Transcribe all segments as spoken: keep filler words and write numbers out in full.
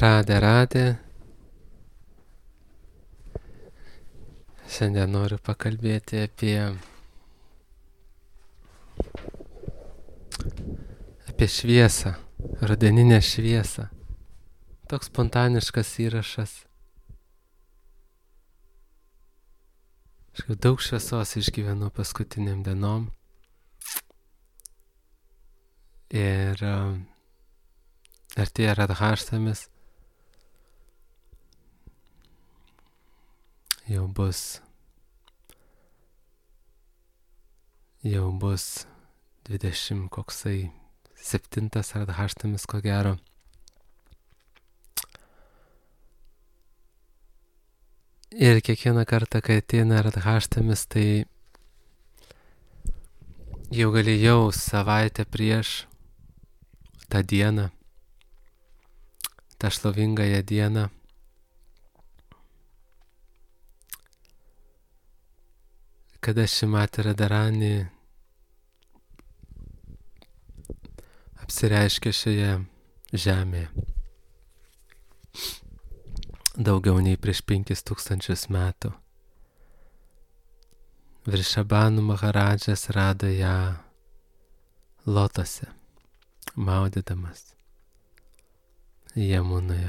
Radė, radė. Šiandien noriu pakalbėti apie, apie šviesą, rudeninę šviesą. Toks spontaniškas įrašas. Aš jau daug šviesos išgyvenu paskutiniam dienom. Ir uh, artėja Radhaštamis. Jau bus, jau bus dvidešimt koksai septintas Radhaštamis, ko gero. Ir kiekvieną kartą, kai ateina Radhaštamis, tai jau gali jau savaitę prieš tą dieną, tą šlovingąją dieną, kada Šrimati Radharani apsireiškė šioje žemėje daugiau nei prieš penkis tūkstančius metų. Vrišabhanu Maharadžas rado ją lotose, maudydamas Jamunoje.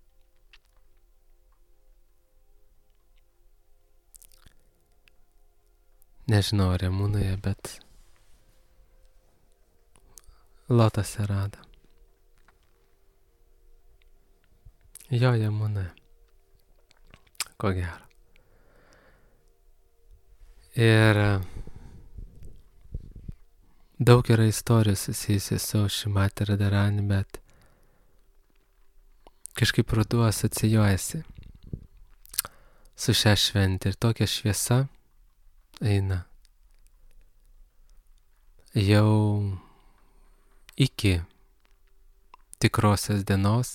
Nežinau, ar Jamunoje, bet lotose rado. Jo, Jamunoje. Ko gero. Ir daug yra istorijų susijusi su Šrimati Radharani, bet kažkaip ruduo asocijuojasi su šią šventę ir tokia šviesa eina jau iki tikrosios dienos.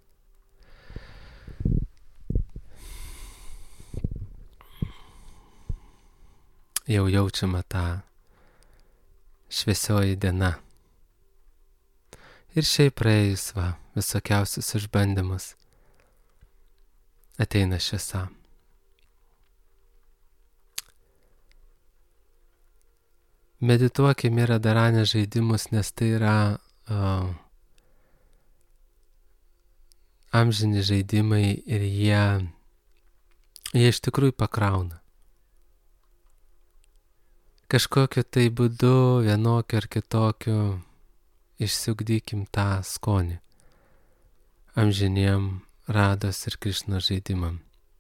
Jau jaučiama ta šviesioji diena. Ir šiaip praėjus va, visokiausius išbandymus ateina šviesa. Medituokime Radharanės žaidimus, nes tai yra uh, amžini žaidimai ir jie, jie iš tikrųjų pakrauna. Kažkokiu tai būdu, vienokiu ar kitokiu, išsiugdykim tą skonį amžiniem Rados ir Krišnos žaidimam.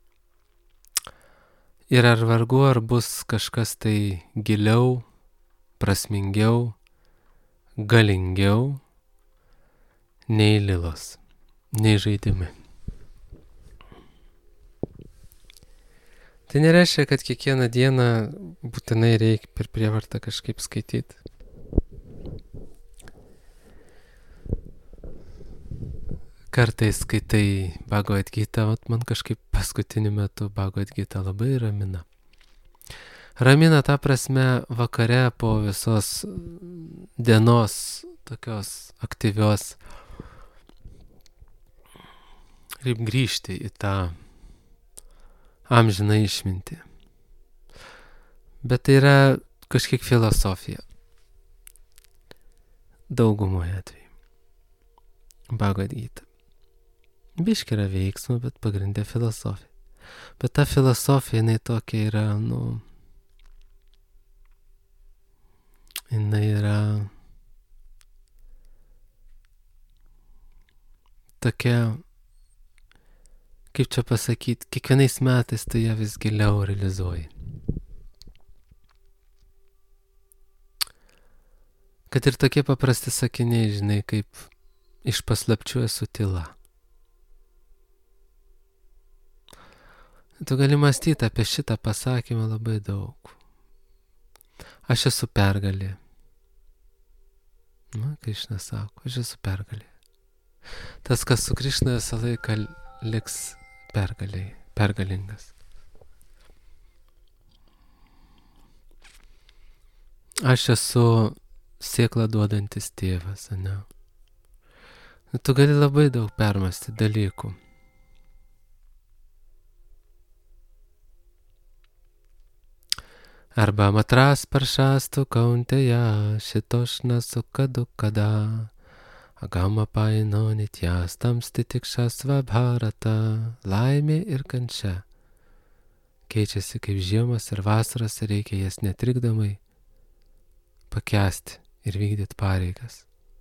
Ir ar vargu, ar bus kažkas tai giliau, prasmingiau, galingiau nei lilos, nei žaidimai. Tai nereiškia, kad kiekvieną dieną būtinai reikia per prievartą kažkaip skaityti. Kartais skaitai Bhagavad Gita, man kažkaip paskutiniu metu Bhagavad Gita labai ramina. Ramina ta prasme vakare po visos dienos tokios aktyvios, kaip grįžti į tą amžiną išmintį. Bet tai yra kažkiek filosofija. Daugumoje atveju. Bhagavad Gita. Biški yra veiksmo, bet pagrindė filosofija. Bet ta filosofija, jinai tokia yra, nu, jinai yra tokia, kaip čia pasakyti, kiekvienais metais tu ją vis giliau realizuoji. Kad ir tokie paprasti sakiniai, žinai, kaip iš paslapčių esu tyla. Tu gali mąstyti apie šitą pasakymą labai daug. Aš esu pergalė. Na, Krišna sako, aš esu pergalė. Tas, kas su Krišna visą laiką liks pergaliai, pergalingas. Aš esu sėklą duodantis tėvas, ne? Tu gali labai daug permasti dalykų. Arba matras paršastų kauntėja, šitošna sukadu kada, agama paino nitjas tamsti tik šasva bharata, laimė ir kančia. Keičiasi kaip žiemas ir vasaras ir reikia jas netrikdomai pakęsti ir vykdyti pareigas.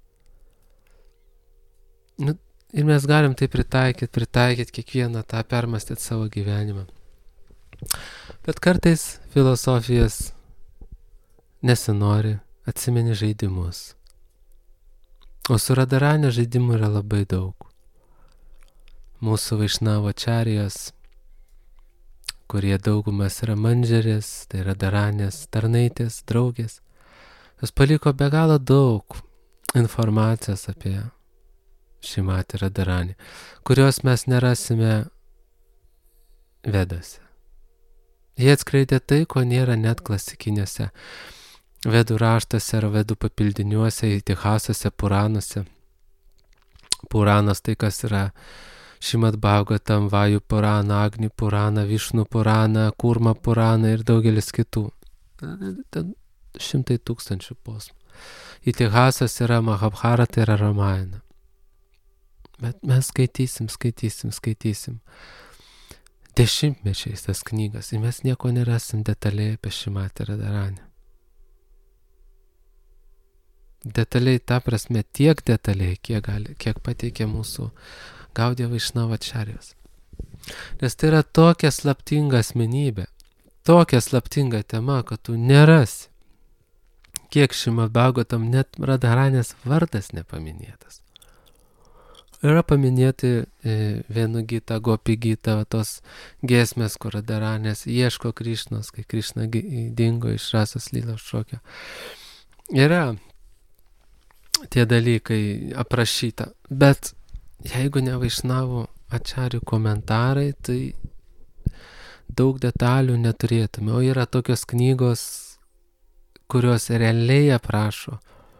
Nu, ir mes galim tai pritaikyti, pritaikyti kiekvieną tą, permastyti savo gyvenimą. Bet kartais filosofijas nesinori, atsimeni žaidimus. O su Radharani žaidimų yra labai daug. Mūsų Vaišnavo ačarijos, kurie daugumas yra mandžerės, tai Radharanės tarnaitės, draugės, jos paliko be galo daug informacijos apie Šrimatį Radharani, kurios mes nerasime Vedose. Jie atskleidė tai, ko nėra net klasikiniuose Vedų raštuose ar Vedų papildiniuose, Itihasuose, Puranuose. Puranas tai kas yra Šrimad Bhagavatam, Vaju Purana, Agni Purana, Višnu Purana, Kurma Purana ir daugelis kitų. Ten šimtai tūkstančių posmų. Itihasas yra Mahabharata ir Ramayana. Bet mes skaitysim, skaitysim, skaitysim. Dešimtmečiais tas knygas ir mes nieko nerasim detaliai apie Šrimatį Radharani. Detaliai, ta prasme, tiek detaliai, kiek, gali, kiek pateikia mūsų Gaudiya Vaišnava ačarijos. Nes tai yra tokia slaptinga asmenybė, tokia slaptinga tema, kad tu nerasi. Kiek Šrimad Bhagavatam net Radharanės vardas nepaminėtas. Yra paminėti e, vienu gita, gopi gita, tos giesmės, kur Radharanės ieško Krišnos, kai Krišna dingo iš Rasos Lylos šokio. Yra tie dalykai aprašyta, bet jeigu ne Vaišnavų ačarijų komentarai, tai daug detalių neturėtume. O yra tokios knygos, kurios realiai aprašo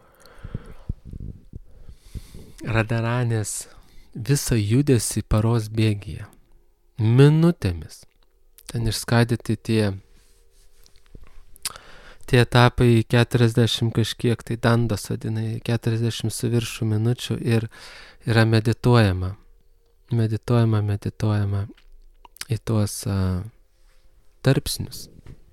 Radharanės visą judesį paros bėgyje. Minutėmis. Ten išskaidyti tie, tie etapai keturiasdešimt kažkiek, tai dandas vadinai, keturiasdešimt su viršų minučių ir yra medituojama. Medituojama, medituojama į tuos uh, tarpsnius.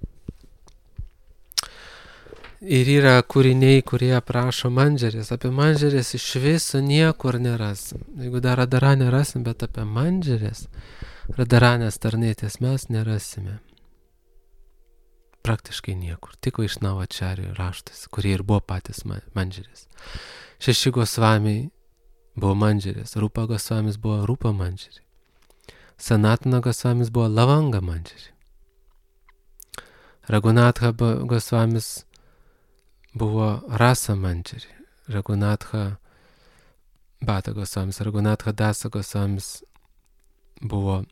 Ir yra kūriniai, kurie aprašo mandžerės. Apie mandžerės iš viso niekur nerasim. Jeigu dar Radharanę rasim, bet apie mandžerės, Radharanės tarnaitės mes nerasime. Praktiškai niekur. Tik Vaišnavo ačarijų raštas, kurie ir buvo patys mandžerės. Šeši Gosvamiai buvo mandžerės. Rupa Gosvamis buvo Rupa mandžerė. Sanatana Gosvamis buvo Lavanga mandžerė. Raghunatha Gosvamis buvo Rasa mandžerė. Raghunatha Bhata Gosvamis, Raghunatha Dasa Gosvamis buvo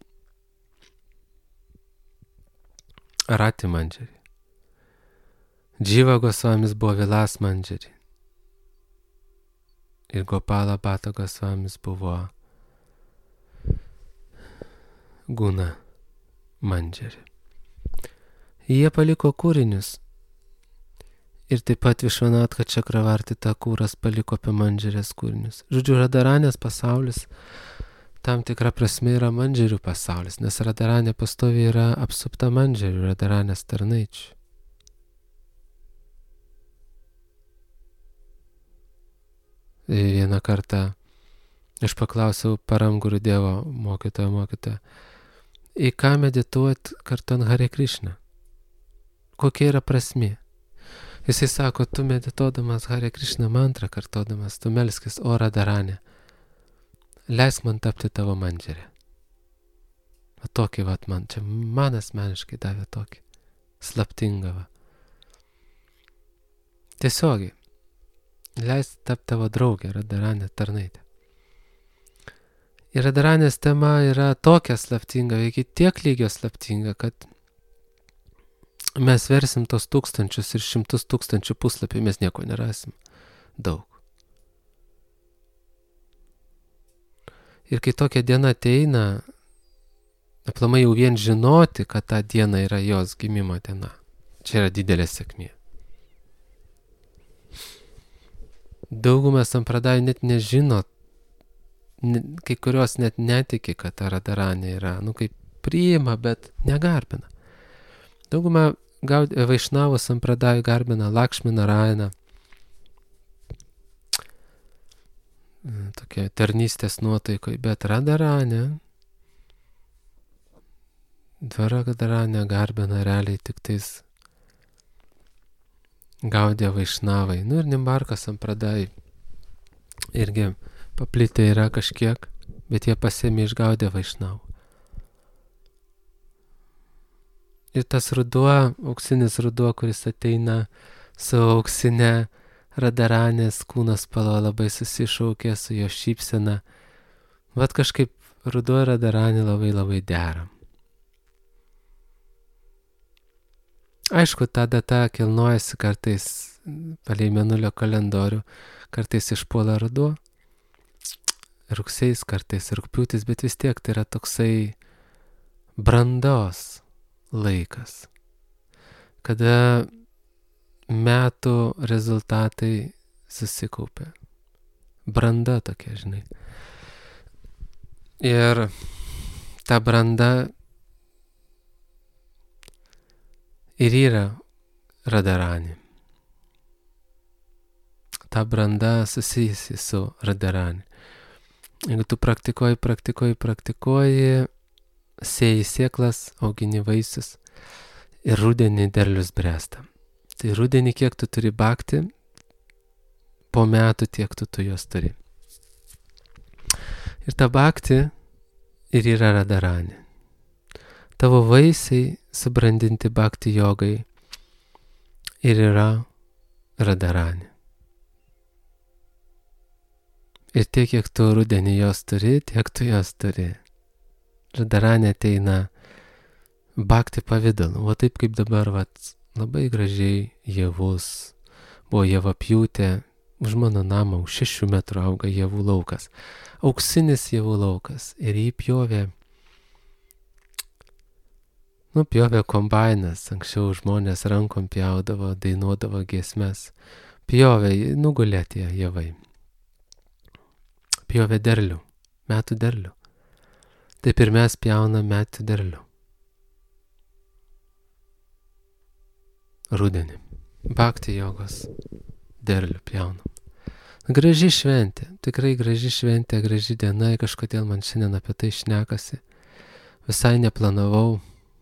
Rati mandžerė. Dživa Gosvamis buvo Vilas mandžerė. Ir Gopala Bhata Gosvamis buvo Guna mandžerė. Jie paliko kūrinius. Ir taip pat Vishwanatha Chakravarti Thakuras paliko apie mandžerės kūrinius. Žodžiu, Radharanės pasaulis tam tikra prasme yra mandžerių pasaulis, nes Radharanė pastoviai yra apsupta mandžerių, Radharanės tarnaičių. Vieną kartą aš paklausiau Param Gurudievo mokytojo mokytojo, į ką medituot kartu ant Hare Krishna? Kokia yra prasmė? Jisai sako, tu medituodamas Hare Krishna mantrą kartodamas, tu melskis, o Radharanė, leisk man tapti tavo mandžerė. O tokį vat man, čia man asmeniškai davė tokį slaptingą va. Tiesiogiai, leisk tapti tavo draugę, Radharanė tarnaitė. Ir Radharanės tema yra tokia slaptinga, veikia tiek lygio slaptinga, kad mes versim tos tūkstančius ir šimtus tūkstančių puslapį, mes nieko nerasim. Daug. Ir kai tokia diena ateina, aplamai jau vien žinoti, kad ta diena yra jos gimimo diena. Čia yra didelė sėkmė. Daugumą sampradajų net nežino, kai kurios net netiki, kad ta Radharanė yra, nu kaip priima, bet negarbina. Daugumą Vaišnavų sampradajų garbina Lakšmi Narayaną, tokia tarnystės nuotaikoj, bet Radharanė, Radharanė garbina realiai tik tais Gaudija Vaišnavai. Nu ir Nimbarka sampradajai irgi paplitę yra kažkiek, bet jie pasėmė iš Gaudija Vaišnavų. Ir tas ruduo, auksinis ruduo, kuris ateina su auksinė Radharanės kūnas spalva labai susišaukė su jo šypsena. Vat kažkaip ruduo Radharanė labai labai dera. Aišku, ta data kilnojasi kartais palei mėnulio kalendorių, kartais išpuola ruduo, rugsėjis, kartais rugpjūtis, bet vis tiek tai yra toksai brandos laikas, kada metų rezultatai susikaupia. Branda tokia, žinai. Ir ta branda ir yra Radharanė. Ta branda susijusi su Radharanė. Jeigu tu praktikuoji, praktikuoji, praktikuoji, sėji sėklas, augini vaisius ir rudenį derlius bręsta. Tai rudenį kiek tu turi bhakti, po metų tiek tu, tu jos turi. Ir ta bhakti ir yra Radharanė. Tavo vaisiai subrandinti bhakti jogai ir yra Radharanė. Ir tiek, kiek tu rudenį jos turi, tiek tu jos turi. Radharanė ateina bhakti pavidalu, o taip kaip dabar, vat, labai gražiai javus, buvo javapjūtė, už mano namą už šešių metrų auga javų laukas, auksinis javų laukas, ir jį pjovė, nu, pjovė kombainas, anksčiau žmonės rankom pjaudavo, dainuodavo giesmes, pjovė, nugulė tie javai, pjovė derlių, metų derlių, taip ir mes pjauna metų derlių. Rudenį. Bhakti jogos derlių pjaunam. Graži šventė, tikrai graži šventė, graži diena, kažkodėl man šiandien apie tai šnekasi. Visai neplanavau.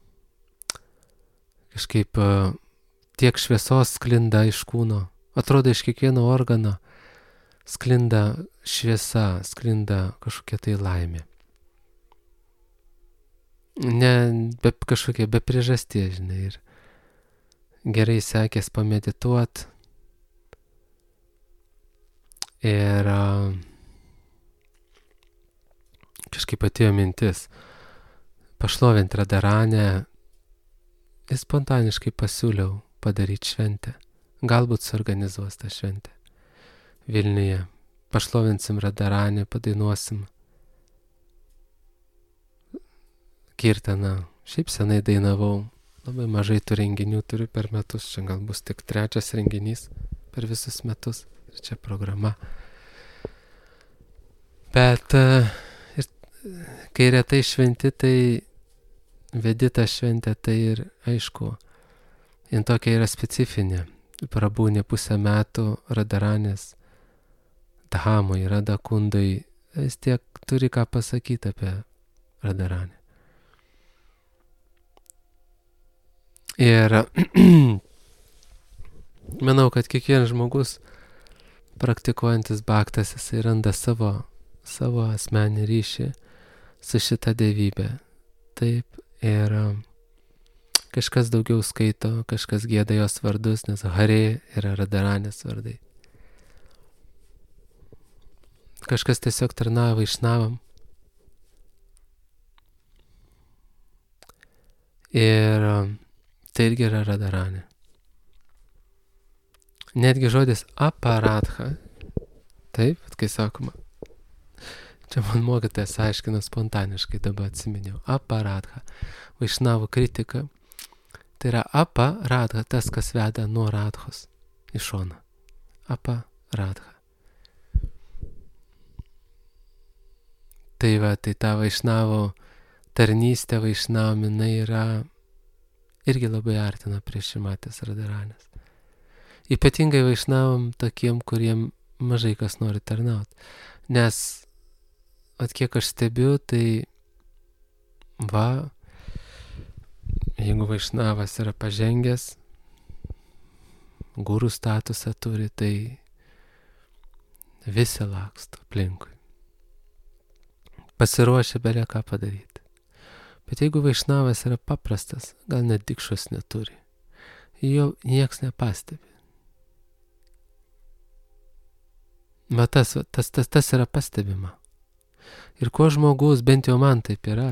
Kažkaip tiek šviesos sklinda iš kūno. Atrodo, iš kiekvieno organo sklinda šviesa, sklinda kažkokia tai laimė. Ne, be kažkokia, be priežasties, žinai, ir gerai sekės pamedituot. Ir uh, kažkaip atėjo mintis pašlovint Radharanę ir spontaniškai pasiūliau padaryti šventę. Galbūt suorganizuos tą šventę Vilniuje. Pašlovinsim Radharanę, padainuosim kirtaną. Šiaip senai dainavau. Labai mažai tų renginių turiu per metus. Čia gal bus tik trečias renginys per visus metus. Ir čia programa. Bet ir, kai retai šventi, tai vedi tą šventę, tai ir aišku, jin tokia yra specifinė. Prabūnė pusę metų Radharanės Dhamoje, Radakundai, vis tiek turi ką pasakyti apie Radharanę. Ir manau, kad kiekvienas žmogus praktikuojantis bhaktas, jisai randa savo, savo asmenį ryšį su šita dievybė. Taip, ir kažkas daugiau skaito, kažkas gieda jos vardus, nes Hare yra Radharanės vardai. Kažkas tiesiog tarnauja Vaišnavam. Ir tai irgi yra Radharanė. Netgi žodis aparadha, taip, kai sakoma, Čia man mokytojas aiškina spontaniškai, dabar atsiminiau. Aparadha. Vaišnavų kritika. Tai yra aparadha, tas, kas veda nuo radhos į šoną. Aparadha. Tai va, tai ta vaišnavo tarnystė, vaišnavo, jinai yra irgi labai artina prie Šrimatės Radharanės. Ypatingai vaišnavom tokiem, kuriem mažai kas nori tarnauti. Nes, at kiek aš stebiu, tai va, jeigu vaišnavas yra pažengęs, gurų statusą turi, tai visi laksto aplinkui. Pasiruošę belė ką padaryti. Bet jeigu vaišnavas yra paprastas, gal net dikšos neturi, jo nieks nepastebi. Bet tas, tas, tas, tas yra pastebima. Ir kuo žmogus, bent jau man taip yra,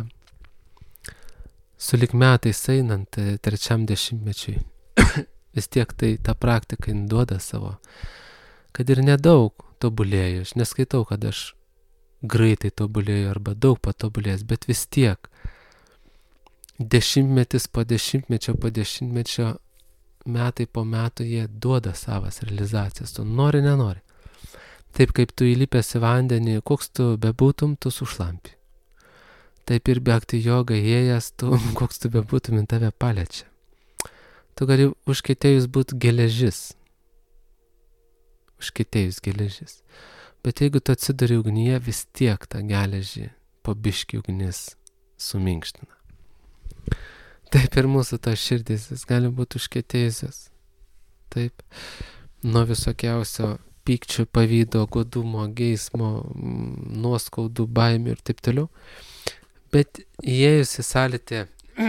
sulik metais einant trečiam dešimtmečiui, vis tiek tai ta praktika duoda savo, kad ir nedaug tobulėjau, aš neskaitau, kad aš greitai tobulėjau arba daug patobulėjęs, bet vis tiek dešimtmetis po dešimtmečio po dešimtmečio, metai po metų jie duoda savas realizacijas, tu nori, nenori. Taip kaip tu įlipęs į vandenį, koks tu bebūtum, tu sušlampi. Taip ir bėgti jogą įėjęs, tu, koks tu bebūtum, tave paliečia. Tu gali užkietėjus būti geležis. Užkietėjus geležis. Bet jeigu tu atsiduri ugnyje, vis tiek tą geležį po biškį ugnis suminkština. Taip ir mūsų tos širdys, jis gali būti užkietėjusios. Taip, nuo visokiausio pykčio, pavydo, godumo, geismo, nuoskaudų, baimių ir taip toliau. Bet įėjus į sąlytį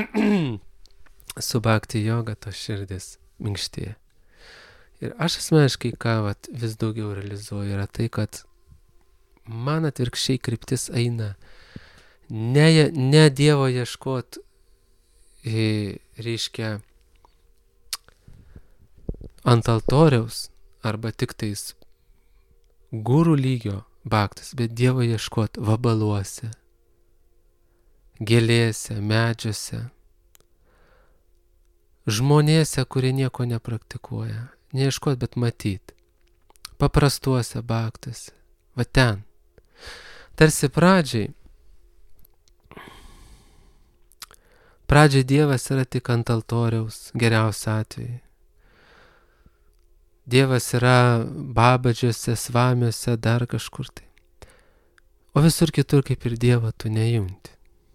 su bhakti joga, tos širdis minkštėja. Ir aš asmeniškai, ką vat, vis daugiau realizuoju, yra tai, kad man atvirkščiai kryptis eina ne, ne Dievo ieškot, reiškia, ant altoriaus, arba tik tais gurų lygio bhaktas, bet Dievo ieškot vabaluose, gėlėse, medžiuose, žmonėse, kurie nieko nepraktikuoja. Neieškot, bet matyt. Paprastuose bhaktose. Va ten. Tarsi pradžiai. Pradžiai Dievas yra tik ant altoriaus, geriausia atveju. Dievas yra babadžiuose, svamiuose, dar kažkur tai. O visur kitur kaip ir Dievą tu nejunti.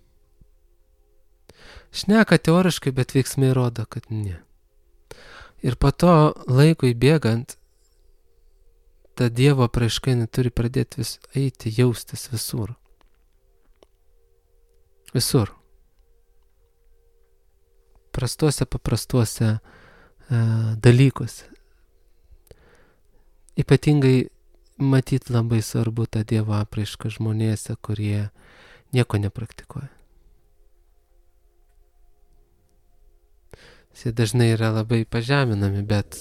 Šneka teoriškai, bet veiksmai rodo, kad ne. Ir po to laikui bėgant, ta Dievo apraiška turi pradėti vis eiti, jaustis visur. Visur. Prastuose, paprastuose uh, dalykuose. Ypatingai matyti labai svarbu tą Dievo apraišką žmonėse, kurie nieko nepraktikuoja. Jie dažnai yra labai pažeminami, bet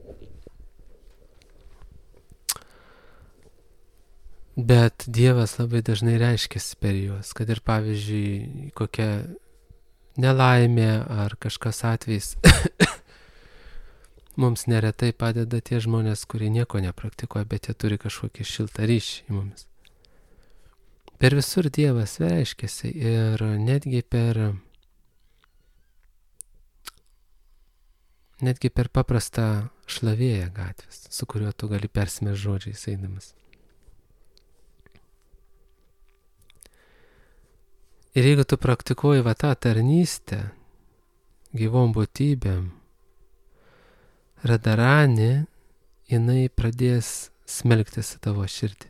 bet Dievas labai dažnai reiškiasi per juos, kad ir pavyzdžiui kokia nelaimė ar kažkas atvejs. Mums neretai padeda tie žmonės, kurie nieko nepraktikuoja, bet jie turi kažkokį šiltą ryšį į mumis. Per visur Dievas reiškiasi ir netgi per netgi per paprastą šlavėją gatvės, su kuriuo tu gali persimesti žodžiais eidamas. Ir jeigu tu praktikuoji va tą tarnystę gyvom būtybėm, Radharani, jinai pradės smelktis į tavo širdį.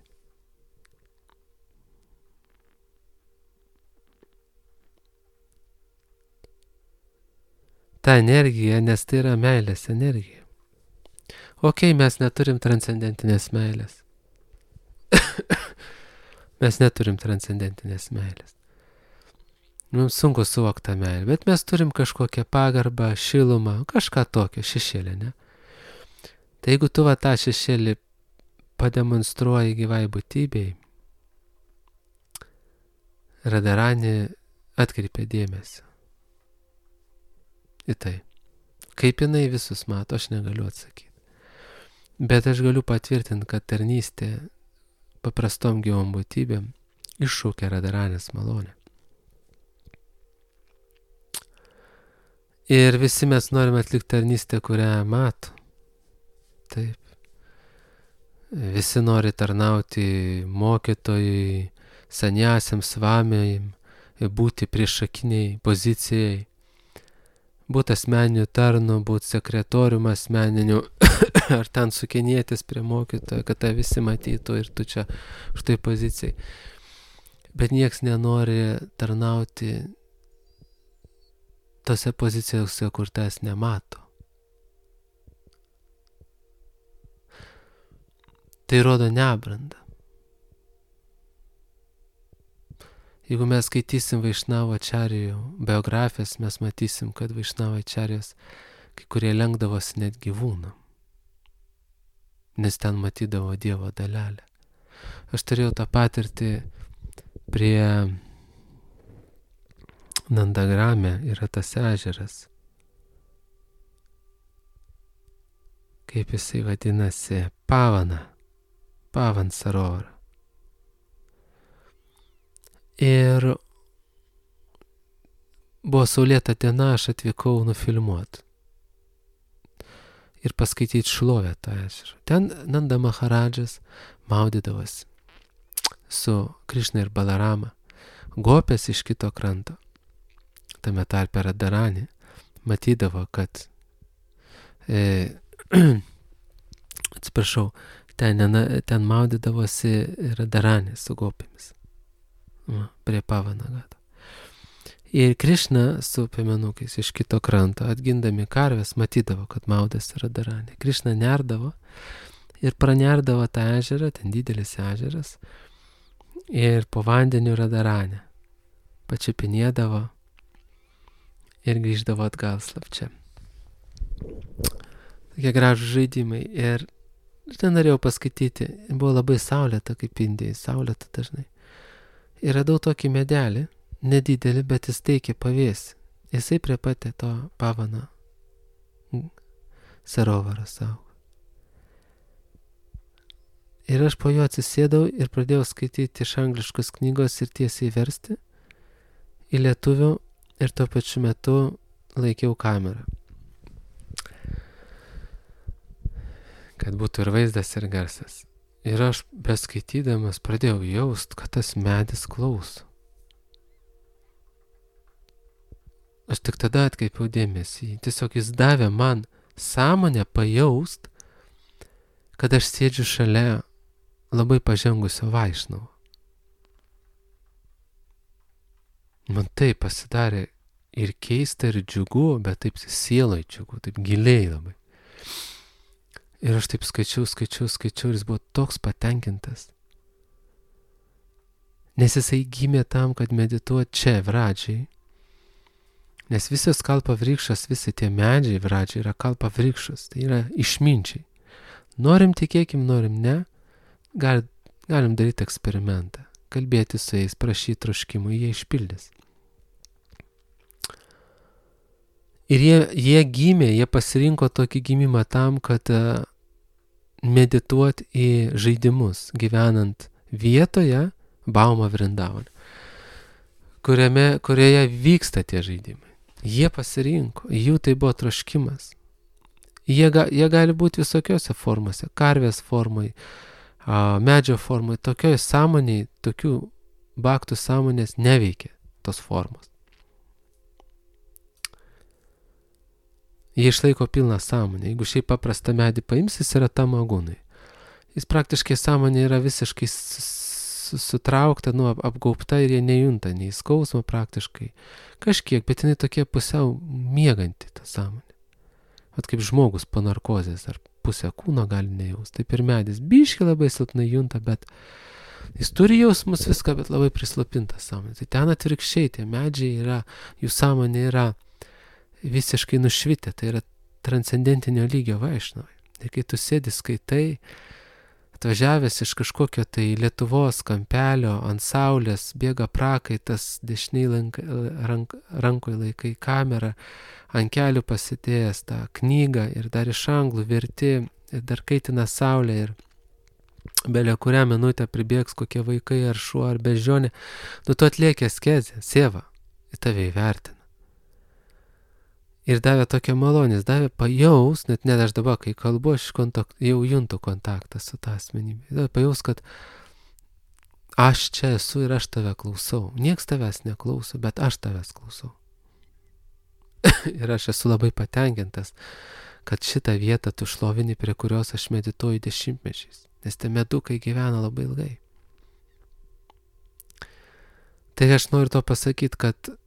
Ta energija, nes tai yra meilės energija. Ok, mes neturim transcendentinės meilės. Mes neturim transcendentinės meilės. Mums sunku suvokti tą meilę, bet mes turim kažkokią pagarbą, šilumą, kažką tokio, šešėlį, ne? Tai jeigu tu va tą šešėlį pademonstruoji gyvai būtybei, Radharani atkreipė dėmesį į tai. Kaip jinai visus mato, aš negaliu atsakyti. Bet aš galiu patvirtinti, kad tarnystė paprastom gyvom būtybėm iššaukia Radharanės malonę. Ir visi mes norime atlikti tarnystę, kurią mato. Taip. Visi nori tarnauti mokytojai, saniasiams svamiai, būti priešakiniai pozicijai, būti asmeniniu tarnu, būti sekretorium asmeniniu, ar ten sukinėtis prie mokytojo, kad tą visi matytų ir tu čia už tai pozicijai. Bet nieks nenori tarnauti tose pozicijose, kur tas nemato. Tai rodo nebrandą. Jeigu mes skaitysim Vaišnavo ačarijų biografijas, mes matysim, kad Vaišnavo ačarijos kai kurie lenkdavosi net gyvūnam, nes ten matydavo Dievo dalelę. Aš turėjau tą patirtį prie Nandagrame, yra tas ežeras. Kaip jisai vadinasi? Pavana. Pavan Sarora. Ir buvo saulėta diena, aš atvykau nufilmuoti ir paskaityti šlovę tą ežerą. Ten Nanda Maharadžas maudydavosi su Krišna ir Balarama, gopės iš kito kranto. Tame tarpe Radharani matydavo, kad e, atsiprašau, ten, ten maudydavosi Radharani su gopėmis. Va, prie Pavanagato. Ir Krišna su piemenukais iš kito kranto atgindami karves matydavo, kad maudėsi Radharani. Krišna nerdavo ir pranerdavo tą ežerą, ten didelis ežeras, ir po vandeniu Radharani pačiupinėdavo ir grįždavo atgal slapčia. Tokie gražūs žaidimai. Ir ten norėjau paskaityti, buvo labai saulėta, kaip Indijai, saulėta dažnai. Ir radau tokį medelį, nedidelį, bet jis teikė pavėsį. Jisai prie patė to Pavana Sarovaro saugo. Ir aš po jo atsisėdau ir pradėjau skaityti iš angliškos knygos ir tiesiai versti į lietuvių ir tuo pačiu metu laikiau kamerą. Kad būtų ir vaizdas, ir garsas. Ir aš beskaitydamas pradėjau jaust, kad tas medis klauso. Aš tik tada atkreipiau dėmesį. Tiesiog jis davė man sąmonę pajaust, kad aš sėdžiu šalia labai pažengusio Vaišnavo. Man taip pasidarė ir keista, ir džiugu, bet taip sielai džiugu, taip giliai labai. Ir aš taip skaičiau, skaičiau, skaičiau, ir jis buvo toks patenkintas. Nes jisai gimė tam, kad medituot čia, Vradžiai. Nes visas kalpa vrikšas, visi tie medžiai Vradžiai yra kalpa vrikšas, tai yra išminčiai. Norim tikėkim, norim ne, gal, galim daryti eksperimentą, kalbėti su jais, prašyti troškimų, jie išpildys. Ir jie, jie gimė, jie pasirinko tokį gimimą tam, kad uh, medituot į žaidimus, gyvenant vietoje Bauma Vrindavan, kuriame, kurioje vyksta tie žaidimai. Jie pasirinko, jų tai buvo troškimas. Jie, ga, jie gali būti visokiose formose, karvės formai, uh, medžio formai, tokioj sąmoniai, tokių baktų sąmonės neveikia tos formos. Jie išlaiko pilną sąmonę. Jeigu šiaip paprastą medį paims, jis yra tamagūnai. Jis praktiškai sąmonė yra visiškai sutraukta, nu, apgaubta ir jie nejunta nei skausmo praktiškai. Kažkiek, bet jinai tokie pusiau mieganti ta sąmonė. Vat kaip žmogus po narkozės ar pusę kūno gali nejaust. Taip ir medis biški labai silpnai junta, bet jis turi jausmus viską, bet labai prislopinta sąmonė. Tai ten atvirkščiai tie medžiai yra, jų sąmonė yra visiškai nušvitę, tai yra transcendentinio lygio Vaišnavai. Ir kai tu sėdi skaitai, atvažiavęs iš kažkokio tai Lietuvos kampelio ant saulės, bėga prakaitas, dešiniai lank, rank, rankoje laikai kamerą, ant kelių pasidėjęs tą knygą ir dar iš anglų verti, ir dar kaitina saulę ir belė kurią minutę pribėgs kokie vaikai ar šuo ar bežionė, nu tu atlieki askezę, sieva, į tave įvertina. Ir davė tokią malonės, davė pajaus, net net aš dabar, kai kalbu, aš kontakt, jau juntu kontaktą su tą asmenybę. Davė pajaus, kad aš čia esu ir aš tave klausau. Niekas tavęs neklauso, bet aš tavęs klausau. Ir aš esu labai patenkintas, kad šitą vietą tu šlovini, prie kurios aš medituoju dešimtmečiais. Nes tie medukai gyvena labai ilgai. Tai aš noriu to pasakyti, kad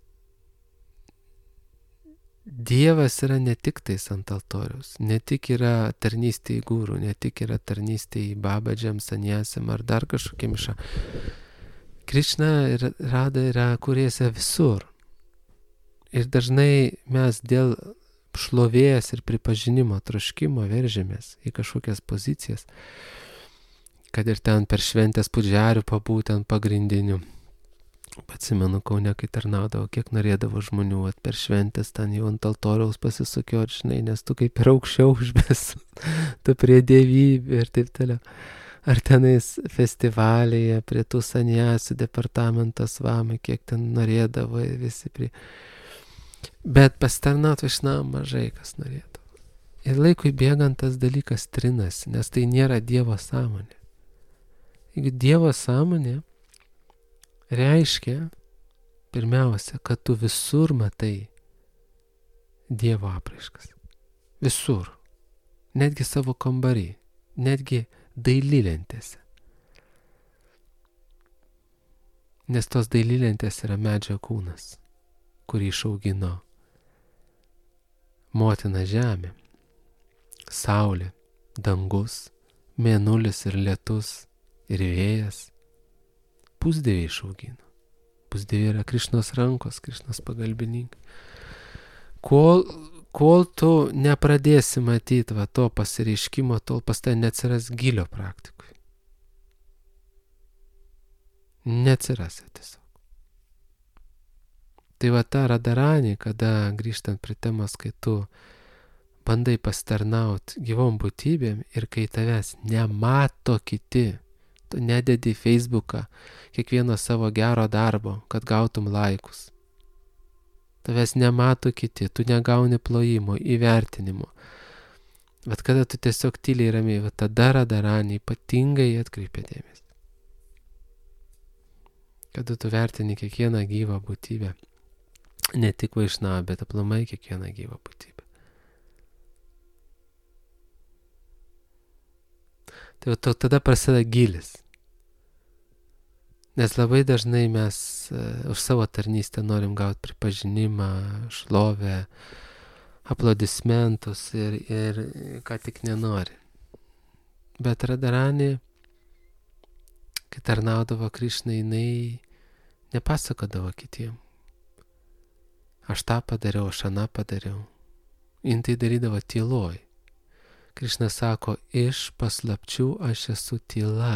Dievas yra ne tik tais ant altoriaus, ne tik yra tarnystė į gūrų, ne tik yra tarnystė į babadžiam, saniesiam ar dar kažkokiem išą. Krišna ir Rada yra kuriuose visur. Ir dažnai mes dėl šlovės ir pripažinimo, troškimo veržėmės į kažkokias pozicijas, kad ir ten per šventės pudžiarių pabūti ant pagrindinių. Atsimenu, Kaune, kai tarnaudavo, kiek norėdavo žmonių, at per šventės ten jau ant altoriaus pasisukiot, žinai, nes tu kaip ir aukščiau už visus, tu prie dievybė ir taip toliau. Ar tenais festivalyje, prie tų saniasių departamentos vamai, kiek ten norėdavo visi prie... Bet pasitarnaut Vaišnam mažai kas norėdavo. Ir laikui bėgant tas dalykas trinasi, nes tai nėra Dievo sąmonė. Jeigu Dievo sąmonė reiškia, pirmiausia, kad tu visur matai Dievo apraiškas. Visur. Netgi savo kambarį. Netgi dailylentėse. Nes tos dailylentės yra medžio kūnas, kurį išaugino motina žemė, saulė, dangus, mėnulis ir lietus ir vėjas. Pusdieviai išaugino. Pusdieviai yra Krišnos rankos, Krišnos pagalbininkai. Kol, kol tu nepradėsi matyti va, to pasireiškimo, tol pas tai neatsiras gilio praktikui. Neatsirasi tiesiog. Tai va ta Radaranė, kada grįžtant prie temos, kai tu bandai pasitarnaut gyvom būtybėm ir kai tavęs nemato kiti, tu nededi į Facebooką kiekvieno savo gero darbo, kad gautum laikus. Tavęs nemato kiti, tu negauni plojimo, įvertinimo. Bet kada tu tiesiog tyliai ramiai, va tada Radaranė ypatingai atkreipia dėmesį. Kada tu vertini kiekvieną gyvą būtybę, ne tik Vaišnavą, bet aplamai kiekvieną gyvą būtybę. Tai va, tada prasideda gilis. Nes labai dažnai mes uh, už savo tarnystę norim gauti pripažinimą, šlovę, aplodismentus ir, ir ką tik nenori. Bet Radaranė, kai tarnaudavo Krišnai, jinai nepasakodavo kitiem. Aš tą padariau, aš aną padariau. Jin tai darydavo tyloj. Krišna sako, iš paslapčių aš esu tyla.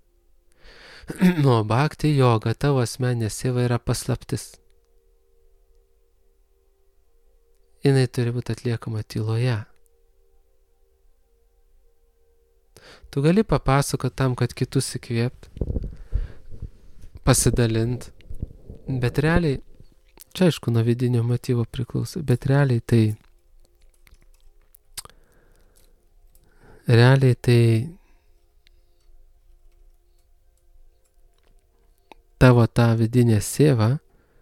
Nuo bhakti joga tavo asmeninė siela yra paslaptis. Jinai turi būti atliekama tyloje. Tu gali papasakoti tam, kad kitus įkvėpt, pasidalint, bet realiai, čia aišku nuo vidinio motyvo priklauso, bet realiai tai, realiai tai tavo ta vidinė siela,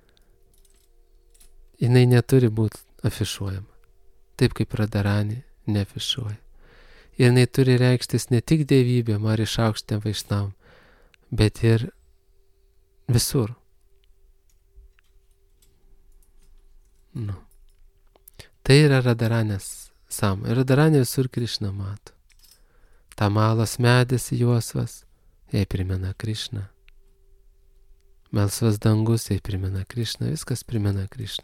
jinai neturi būti afišuojama. Taip kaip Radaranė neafišuoja. Ir jinai turi reikštis ne tik dievybėm ar išaukštėm Vaišnavam, bet ir visur. Nu. Tai yra Radaranės sąmonė. Radaranė visur Krišną mato. Tamalas medis juosvas, jai primena Krišną. Melsvas dangus, jai primena Krišną, viskas primena Krišną.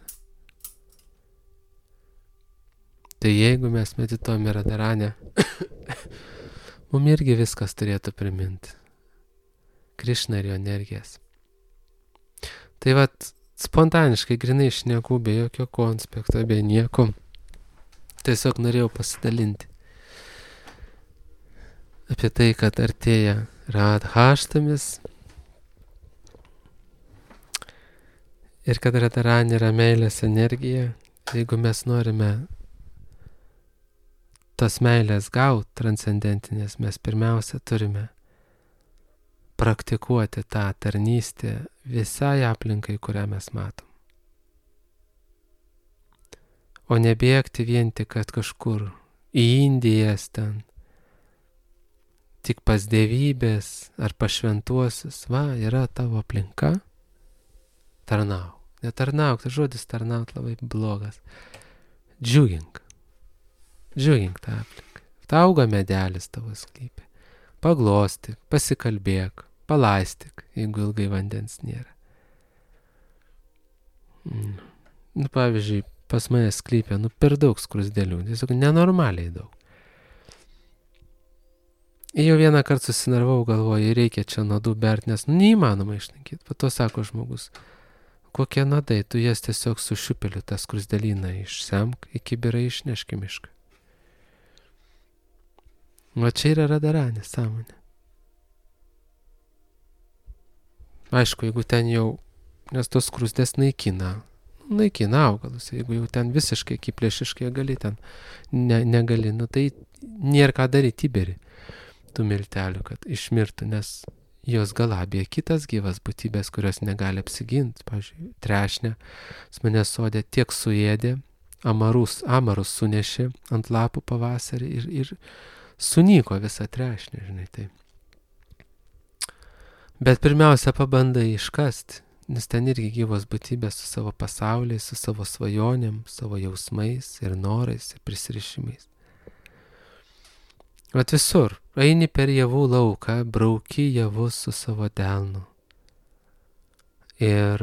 Tai jeigu mes medituojame Radaranę, Mums irgi viskas turėtų priminti Krišną ir jo energijas. Tai vat spontaniškai, grinai šneku, be jokio konspekto, be nieko. Tiesiog norėjau pasidalinti apie tai, kad artėja Radhaštamis ir kad Radharani yra meilės energija. Jeigu mes norime tos meilės gauti transcendentinės, mes pirmiausia turime praktikuoti tą tarnystę visai aplinkai, kurią mes matom. O nebėgti vien tik, kad kažkur į Indijas ten, tik pas dievybės ar pas šventuosius, va, yra tavo aplinka, tarnauk. Netarnauk, tas žodis tarnaut labai blogas. Džiugink. Džiugink tą aplinką. Ta auga medelis tavo sklype. Paglostyk, pasikalbėk, palaistyk, jeigu ilgai vandens nėra. Mm. Nu, pavyzdžiui, pas mane sklype, nu, per daug skrusdėlių, tiesiog nenormaliai daug. Ir jau vieną kartą susinarvau, galvoju, reikia čia nuodų bert, nes nu, neįmanoma išlaikyti. Po to sako žmogus, kokie nuodai, tu jas tiesiog su šiupeliu tą skrusdėlyną išsemk, į kibirą išneški mišką. O čia yra Radharani sąmonė. Aišku, jeigu ten jau, nes tos skrusdės naikina, naikina augalus, jeigu jau ten visiškai kiplėšiškai gali ten, ne, negali, nu tai nėra ką daryti, įberi tų miltelių, kad išmirtų, nes jos galabėja kitas gyvas būtybės, kurios negali apsiginti. Pavyzdžiui, trešnė, mane sodė tiek suėdė, amarus, amarus sunešė ant lapų pavasarį ir, ir sunyko visą trešnę, žinai, tai. Bet pirmiausia, pabandai iškasti, nes ten irgi gyvos būtybės su savo pasauliais, su savo svajonėm, savo jausmais ir norais ir prisirišimais. Vat visur, eini per javų lauką, brauki javus su savo delnu. Ir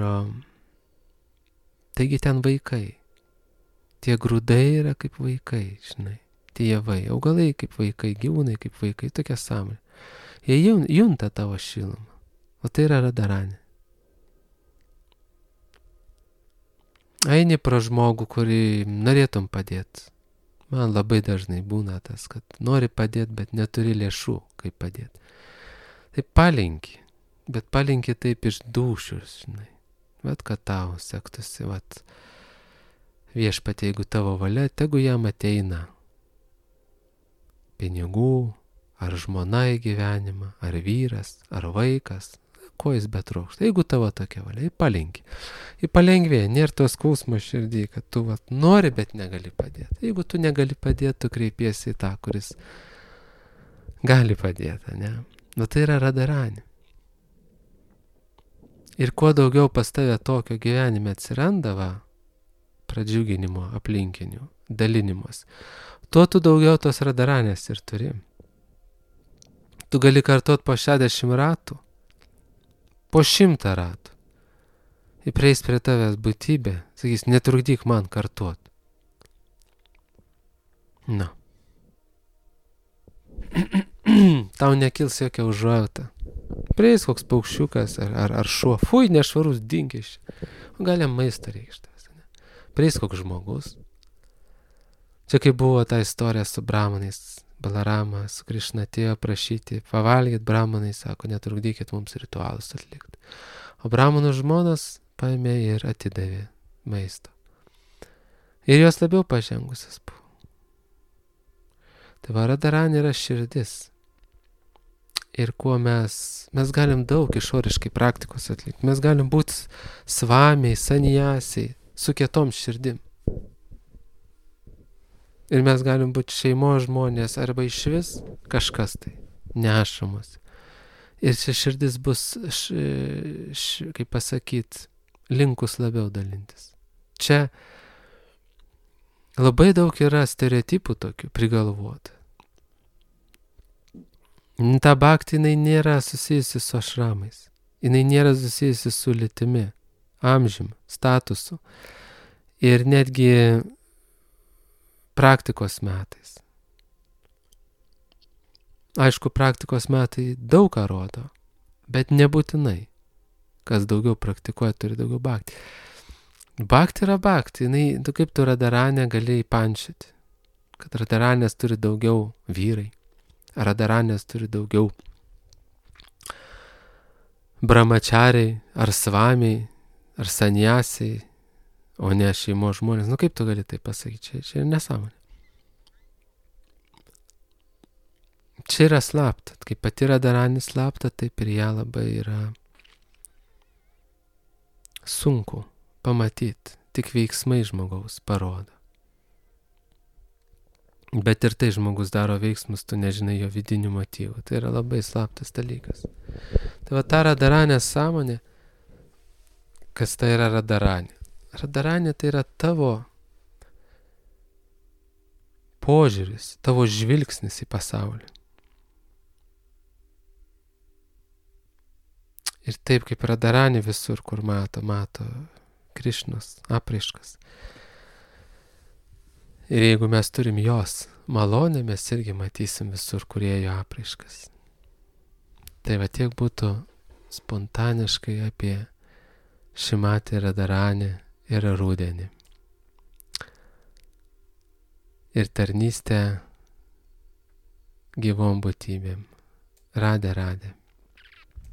taigi ten vaikai. Tie grūdai yra kaip vaikai, žinai. Tie javai, augalai kaip vaikai, gyvūnai kaip vaikai, tokia sąmonė. Jie junta tavo šilumą. O tai yra Radharani. Eini pro žmogų, kurį norėtum padėti. Man labai dažnai būna tas, kad nori padėti, bet neturi lėšų, kaip padėti. Tai palinki, bet palinki taip iš dūšius, žinai. Bet kad tau sektųsi, vat, viešpatie, jeigu tavo valia, tegu jam ateina pinigų, ar žmona į gyvenimą, ar vyras, ar vaikas, ko jis betrokšta. Jeigu tavo tokia valia, palinki. Į palengvėje, nėra tos skausmo širdį, kad tu vat, nori, bet negali padėti. Jeigu tu negali padėti, tu kreipiesi į tą, kuris gali padėti, ne? Nu tai yra Radharani. Ir kuo daugiau pas tave tokio gyvenime atsiranda, va, pradžiuginimo, aplinkinių, dalinimos, tuo tu daugiau tos Radharanės ir turi. Tu gali kartuot po šešiasdešimt ratų, po šimtą ratų. Ir prieis prie tavęs būtybė, sakys, netrukdyk man kartuot. Na. Tau nekils jokia užuojauta. Prieis koks paukščiukas ar, ar, ar šuo. Fui, nešvarus, dink iš. O gal jam maisto reikštas. Prieis koks žmogus. Čia kaip buvo ta istorija su brahmanais. Balarama su Krišna atėjo prašyti, pavalgyt, brahmanai sako, netrukdykit mums ritualus atlikti. O brahmanų žmonos paėmė ir atidavė maisto. Ir jos labiau pažengusios buvo. Tai va, Radharani yra širdis. Ir kuo mes, mes galim daug išoriškai praktikos atlikti. Mes galim būti svamiai, sanijasiai, su kietom širdim. Ir mes galim būti šeimos žmonės arba išvis kažkas tai nešamos. Ir ši širdis bus, š, š, kaip pasakyt, linkus labiau dalintis. Čia labai daug yra stereotipų tokių prigalvota. Ta bhakti, jinai nėra susijusi su ašramais. Jinai nėra susijusi su lytimi, amžiumi, statusu. Ir netgi praktikos metais. Aišku, praktikos metai daug ką rodo, bet nebūtinai. Kas daugiau praktikuoja, turi daugiau bhakti. Bhakti yra bhakti, jinai, tu kaip tu Radharanę gali įpančyti, kad Radharanės turi daugiau vyrai, Radharanės turi daugiau brahmachariai, ar svamiai, ar sanjasiai, o ne šeimos žmonės. Nu kaip tu gali tai pasakyti, čia, čia nesąmonė. Čia yra slapta, kaip pati Radharanė slapta, taip ir ją labai yra sunku pamatyti, tik veiksmai žmogaus parodo. Bet ir tai žmogus daro veiksmus, tu nežinai jo vidinių motyvų. Tai yra labai slaptas dalykas. Tai va ta Radharanės sąmonė, kas tai yra Radharanė? Radharanė tai yra tavo požiūris, tavo žvilgsnis į pasaulį. Ir taip kaip Radharanė visur, kur mato, mato Krišnos apraiškas. Ir jeigu mes turim jos malonę, mes irgi matysim visur, kurie jo apraiškas. Tai va tiek būtų spontaniškai apie Šrimatį Radharanę ir rudenį. Ir tarnystę gyvom būtybėm. Radhe Radhe.